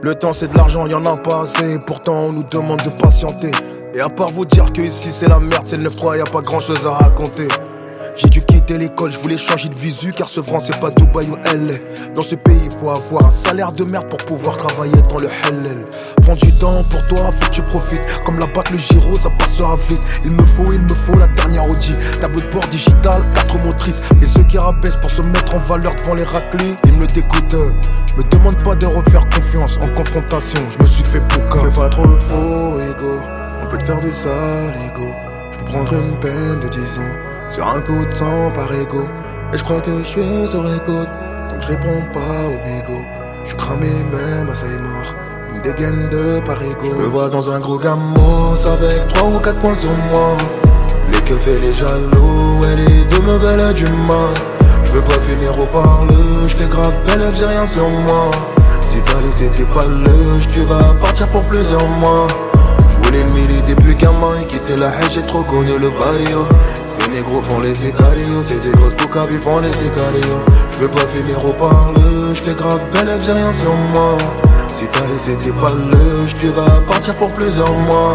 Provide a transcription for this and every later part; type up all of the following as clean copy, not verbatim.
Le temps c'est de l'argent, y'en a pas assez. Pourtant on nous demande de patienter. Et à part vous dire que ici c'est la merde, c'est le 9-3, y'a pas grand chose à raconter. J'ai dû quitter l'école, je voulais changer de visu car ce franc c'est pas Dubaï ou LA. Dans ce pays il faut avoir un salaire de merde pour pouvoir travailler dans le halal. Prends du temps pour toi, faut que tu profites. Comme la batte, le gyro, ça passera vite. Il me faut la dernière Audi. Tableau de bord digital, 4 motrices. Et ceux qui rabaissent pour se mettre en valeur devant les raclés, ils me dégoûtent. Me demande pas de refaire confiance en confrontation, je me suis fait pouca. Fais pas trop le faux, ego. On peut te faire du sale, ego. Je peux prendre une peine de 10 ans sur un coup de sang par ego. Et je crois que je suis sur écoute, donc je réponds pas au bigot. Je suis cramé même à Saïmar, une dégaine de par ego. Je me vois dans un gros gamos avec 3 ou 4 points sur moi. Les keufs et les jaloux, et les deux me veulent du mal. Je veux pas finir au parleux, je fais grave belle, j'ai rien sur moi. Si t'as laissé tes paleuches, tu vas partir pour plusieurs mois. Je voulais le mili depuis gamin et quitter la haine, j'ai trop connu le barrio. Ces négros font les écarios, c'est des grosses boucaves, ils font les écarios. Je veux pas finir au parleux, je fais grave belle, j'ai rien sur moi. Si t'as laissé tes paleuches, tu vas partir pour plusieurs mois.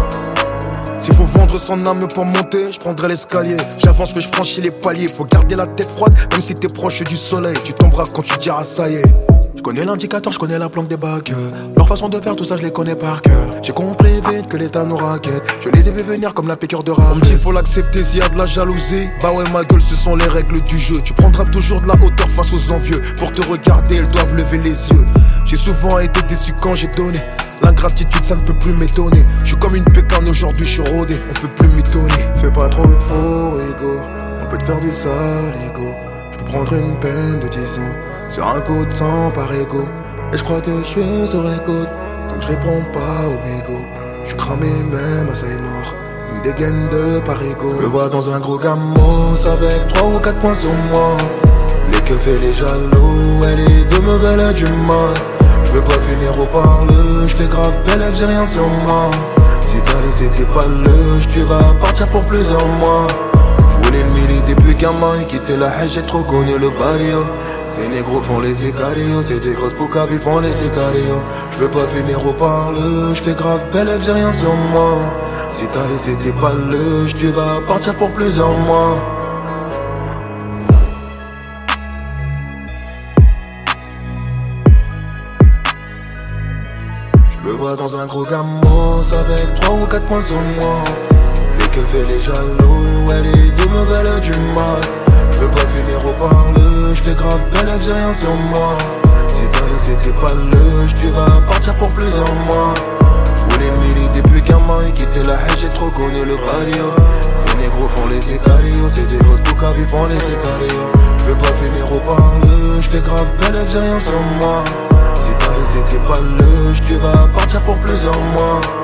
S'il faut vendre son âme pour monter, je prendrai l'escalier. J'avance mais je franchis les paliers. Faut garder la tête froide, même si t'es proche du soleil. Tu tomberas quand tu diras ça y est. Je connais l'indicateur, je connais la planque des bacs. Leur façon de faire, tout ça je les connais par cœur. J'ai compris vite que l'état nous raquette. Je les ai vu venir comme la piqûre de rat. On me dit faut l'accepter s'il y a de la jalousie. Bah ouais ma gueule, ce sont les règles du jeu. Tu prendras toujours de la hauteur face aux envieux. Pour te regarder, ils doivent lever les yeux. J'ai souvent été déçu quand j'ai donné. L'ingratitude ça ne peut plus m'étonner. Je suis comme une pécane aujourd'hui, je suis rodé. On peut plus m'étonner. Fais pas trop le faux, ego. On peut te faire du sale, ego. Je peux prendre une peine de 10 ans sur un coup de sang par ego. Et je crois que je suis sur écoute, donc je réponds pas au bigot. Je suis cramé même à Saïmar, une dégaine de par ego. Je me vois dans un gros gamos avec 3 ou 4 points sur moi. Les keufs et les jaloux, et les deux me veulent du mal. Je veux pas finir au parleux, je fais grave belle, j'ai rien sur moi. Si t'as laissé tes paleuches, tu vas partir pour plusieurs mois. Je voulais le mili depuis gamin et quitter la haine, j'ai trop connu le barrio. Ces négros font les écarios, c'est des grosses boucaves, ils font les écarios. Je veux pas finir au parleux, je fais grave belle, j'ai rien sur moi. Si t'as laissé tes paleuches, tu vas partir pour plusieurs mois. Je me vois dans un gros gamos avec 3 ou 4 points sur moi. Les keufs et les jaloux, et les deux me veulent du mal. Je veux pas finir au parleux, je fais grave belle, j'ai rien sur moi. Si t'as laissé tes paleuches, tu vas partir pour plusieurs mois. Je voulais le mili depuis gamin et quitter la haine, j'ai trop connu le barrio. Ces négros font les écarios, c'est des grosses boucaves, ils font les écarios. Je veux pas finir au parleux, je fais grave belle, j'ai rien sur moi. Si t'as laissé tes paleuches, tu vas partir pour plusieurs mois.